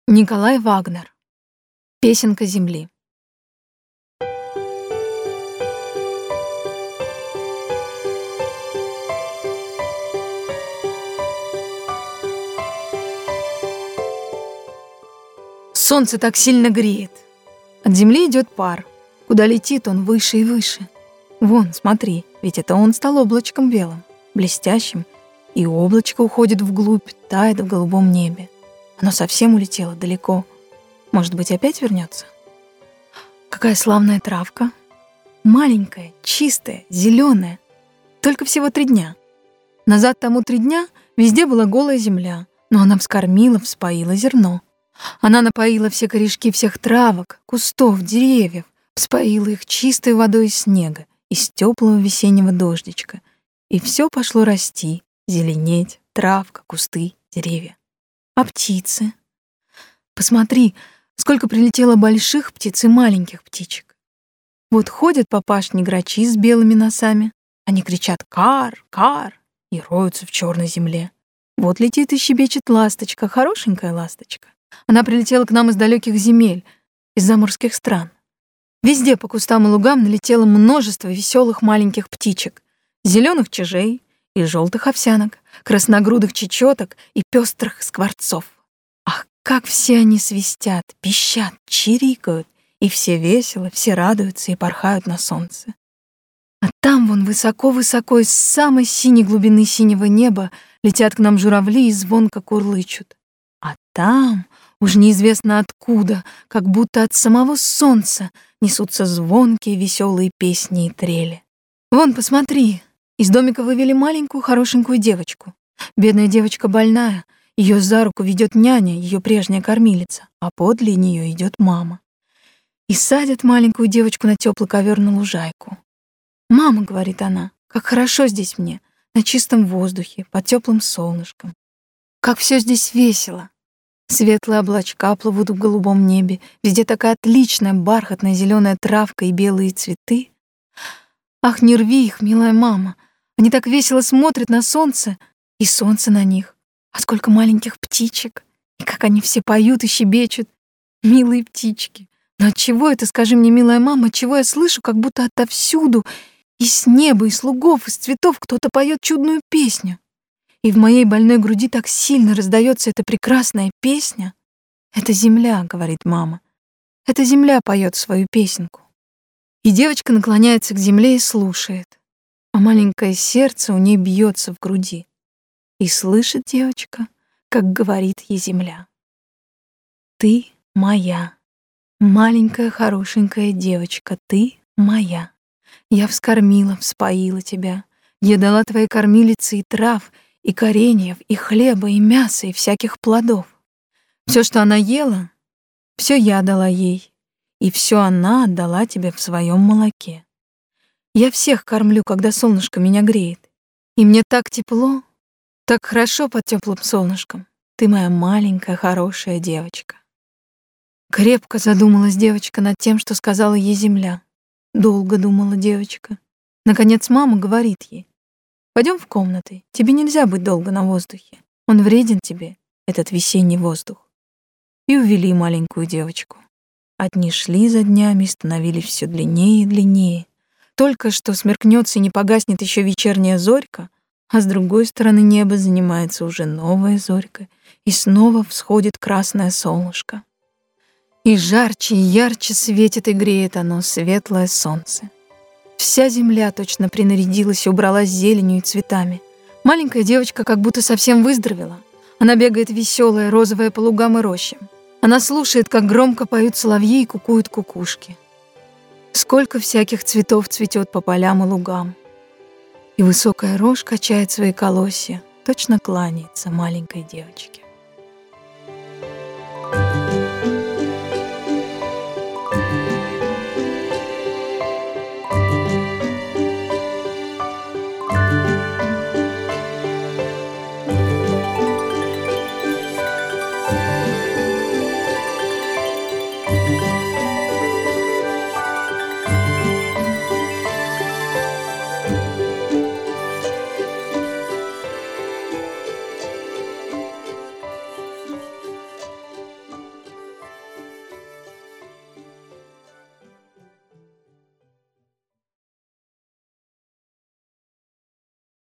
Николай Вагнер. Песенка земли. Солнце так сильно греет. От земли идет пар. Куда летит он выше и выше. Вон, смотри, ведь это он стал облачком белым, блестящим, и облачко уходит вглубь, тает в голубом небе. Оно совсем улетело далеко. Может быть, опять вернется? Какая славная травка. Маленькая, чистая, зеленая. Только всего 3 дня. Назад тому 3 дня везде была голая земля, но она вскормила, вспоила зерно. Она напоила все корешки всех травок, кустов, деревьев, вспоила их чистой водой из снега, из теплого весеннего дождичка. И все пошло расти, зеленеть, травка, кусты, деревья. А птицы? Посмотри, сколько прилетело больших птиц и маленьких птичек. Вот ходят по пашне грачи с белыми носами. Они кричат «кар, кар» и роются в черной земле. Вот летит и щебечет ласточка, хорошенькая ласточка. Она прилетела к нам из далеких земель, из заморских стран. Везде по кустам и лугам налетело множество веселых маленьких птичек, зеленых чижей и желтых овсянок, красногрудых чечеток и пестрых скворцов. Ах, как все они свистят, пищат, чирикают, и все весело, все радуются и порхают на солнце. А там вон высоко-высоко из самой синей глубины синего неба летят к нам журавли и звонко курлычут. А там, уж неизвестно откуда, как будто от самого солнца, несутся звонкие веселые песни и трели. Вон, посмотри, из домика вывели маленькую хорошенькую девочку. Бедная девочка больная, ее за руку ведет няня, ее прежняя кормилица, а подле нее идет мама. И садят маленькую девочку на теплый ковер на лужайку. «Мама», — говорит она, — «как хорошо здесь мне, на чистом воздухе, под теплым солнышком. Как все здесь весело. Светлые облачка плывут в голубом небе, везде такая отличная бархатная зеленая травка и белые цветы. Ах, не рви их, милая мама, они так весело смотрят на солнце, и солнце на них. А сколько маленьких птичек, и как они все поют и щебечут. Милые птички. Но отчего это, скажи мне, милая мама, отчего я слышу, как будто отовсюду, и с неба, и с лугов, и с цветов кто-то поет чудную песню? И в моей больной груди так сильно раздается эта прекрасная песня. «Это земля», — говорит мама. «Это земля поет свою песенку». И девочка наклоняется к земле и слушает, а маленькое сердце у ней бьется в груди. И слышит девочка, как говорит ей земля. «Ты моя, маленькая хорошенькая девочка, ты моя. Я вскормила, вспоила тебя, я дала твоей кормилице и трав, и кореньев, и хлеба, и мяса, и всяких плодов. Все, что она ела, все я дала ей, и все она отдала тебе в своем молоке. Я всех кормлю, когда солнышко меня греет, и мне так тепло, так хорошо под теплым солнышком. Ты моя маленькая хорошая девочка». Крепко задумалась девочка над тем, что сказала ей земля. Долго думала девочка. Наконец мама говорит ей: «Пойдем в комнаты, тебе нельзя быть долго на воздухе. Он вреден тебе, этот весенний воздух». И увели маленькую девочку. Одни шли за днями и становились все длиннее и длиннее. Только что смеркнется и не погаснет еще вечерняя зорька, а с другой стороны неба занимается уже новая зорька, и снова всходит красное солнышко. И жарче и ярче светит и греет оно, светлое солнце. Вся земля точно принарядилась и убралась зеленью и цветами. Маленькая девочка как будто совсем выздоровела. Она бегает веселая, розовая по лугам и рощам. Она слушает, как громко поют соловьи и кукуют кукушки. Сколько всяких цветов цветет по полям и лугам. И высокая рожь качает свои колосья, точно кланяется маленькой девочке.